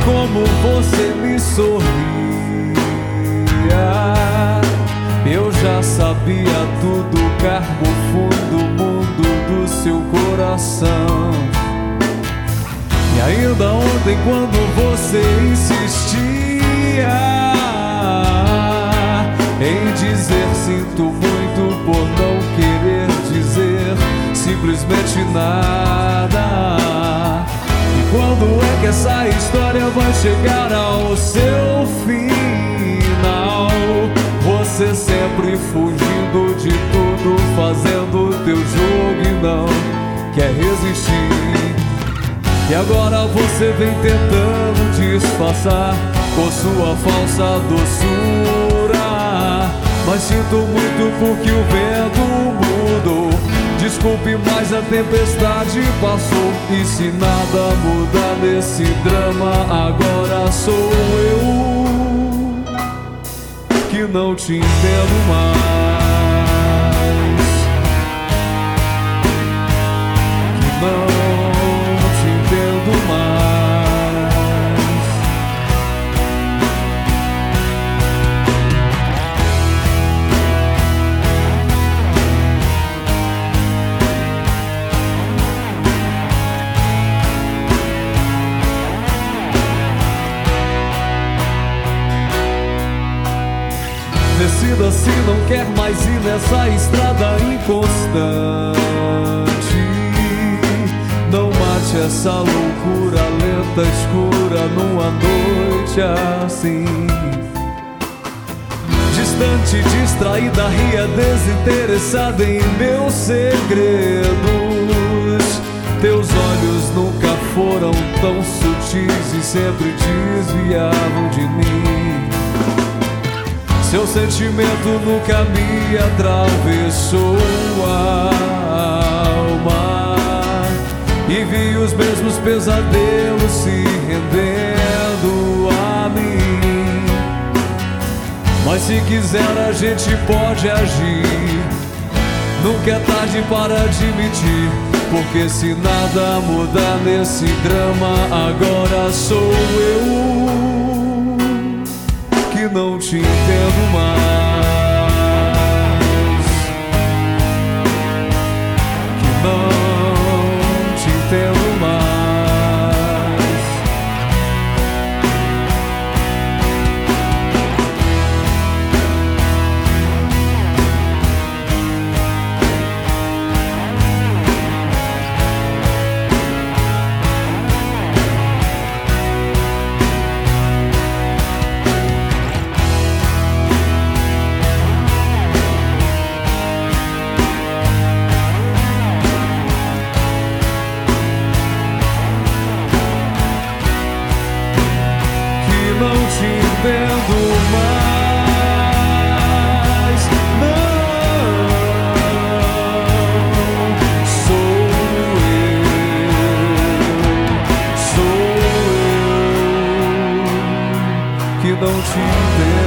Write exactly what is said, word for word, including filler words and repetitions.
como você me sorria, eu já sabia tudo, cargo fundo o mundo do seu coração. E ainda ontem, quando você insistia em dizer sinto muito por não querer dizer simplesmente nada. E quando é que essa história vai chegar ao seu final? Você sempre fugindo de tudo, fazendo teu jogo e não quer resistir. E agora você vem tentando disfarçar com sua falsa doçura. Mas sinto muito porque o vento mudou. Desculpe, mas a tempestade passou. E se nada muda nesse drama, agora sou eu que não te entendo mais, que não te entendo mais. Decida se não quer mais ir nessa estrada inconstante. Não mate essa loucura lenta, escura numa noite assim. Distante, distraída, ria desinteressada em meus segredos. Teus olhos nunca foram tão sutis e sempre desviavam de mim. Seu sentimento nunca me atravessou a alma e vi os mesmos pesadelos se rendendo a mim. Mas se quiser a gente pode agir. Nunca é tarde para admitir, porque se nada mudar nesse drama, agora sou eu que não te entendo mais, que não te entendo mais. Não te entendo mais, não. Sou eu, sou eu que não te entendo.